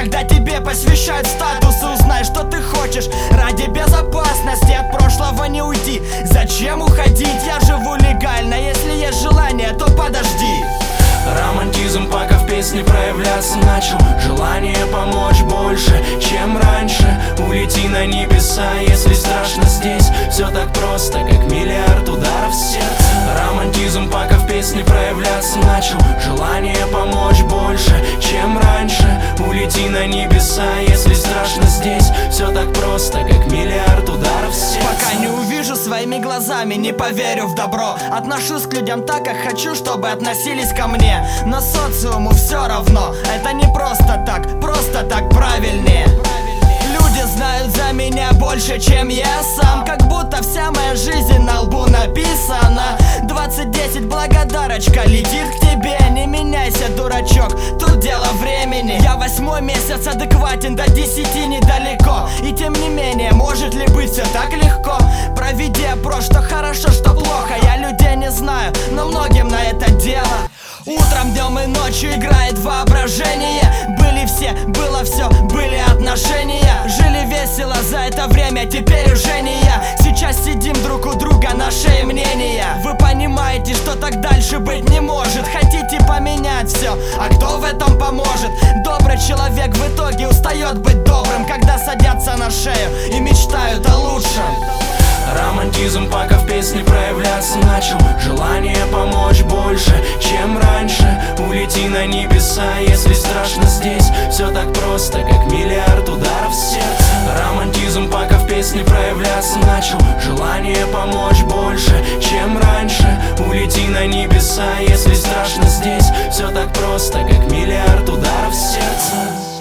когда тебе посвящают статусы. Узнай, что ты хочешь ради безопасности, от прошлого не уйди. Зачем уходить? Я живу легально, если есть желание, то подожди. Романтизм пока в песне проявляться начал. Желание помочь больше, чем раньше. Улети на небеса, если страшно здесь. Все так просто, как миллиард ударов в сердце. Романтизм пока в песне проявляться начал. Желание помочь больше, чем раньше. Улети на небеса, если страшно здесь. Все так просто, как миллиард ударов в сердце. Пока не увижу своими глазами, не поверю в добро. Отношусь к людям так, как хочу, чтобы относились ко мне. Но социуму все равно. Это не просто так правильнее. Люди знают за меня больше, чем я сам. Как будто вся моя жизнь на лбу написана. 2010 благодарочка летит к тебе. Не меняйся, дурачок, тут дело времени. Я 8-й месяц адекватен, до 10 недалеко. И тем не менее, может ли быть все так легко? Проведи опрос, что хорошо, что плохо. Я людей не знаю, но многим на это дело. Утром, днем и ночью играет воображение. Были все, было все, были отношения. Жили весело за это время, теперь уже не я. Сейчас сидим друг у друга на шее мнения. Вы понимаете, что так дальше быть не может. Хотите поменять все, а кто в этом поможет? Добрый человек в итоге устает быть добрым, когда садятся на шею и мечтают о лучшем. Романтизм пока в песне проявляться начал. Желание помочь больше, чем раньше. Улети на небеса, если страшно здесь. Все так просто, как миллиард ударов в сердце. Романтизм пока в песне проявляться начал. Желание помочь больше, чем раньше. Улети на небеса, если страшно здесь. Все так просто, как миллиард ударов в сердце.